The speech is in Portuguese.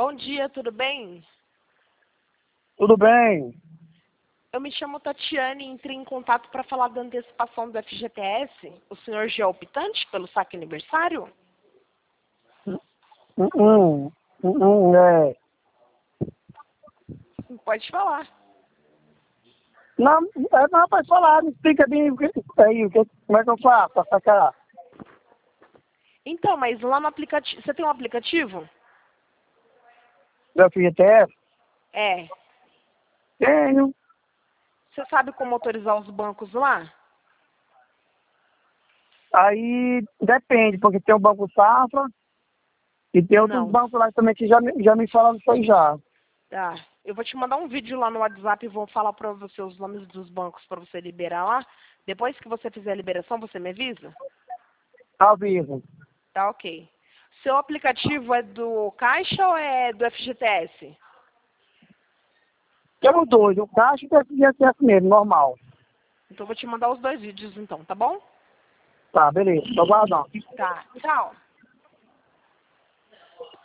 Bom dia, tudo bem? Tudo bem? Eu me chamo Tatiane e entrei em contato para falar da antecipação do FGTS. O senhor já é optante pelo saque aniversário? É. Pode falar. Não, não, pode falar, me explica bem como é que eu faço pra sacar? Então, mas lá no aplicativo... Você tem um aplicativo? Do FGTS? É. Tenho. Você sabe como autorizar os bancos lá? Aí depende, porque tem o Banco Safra e tem outros Não. bancos lá também que já me falaram isso aí já. Tá. Eu vou te mandar um vídeo lá no WhatsApp e vou falar para você os nomes dos bancos para você liberar lá. Depois que você fizer a liberação, você me avisa? Ao vivo. Tá, ok. Seu aplicativo é do Caixa ou é do FGTS? Temos dois, o Caixa e o FGTS mesmo, normal. Então eu vou te mandar os dois vídeos então, tá bom? Tá, beleza, tô guardando. Tá. Tchau.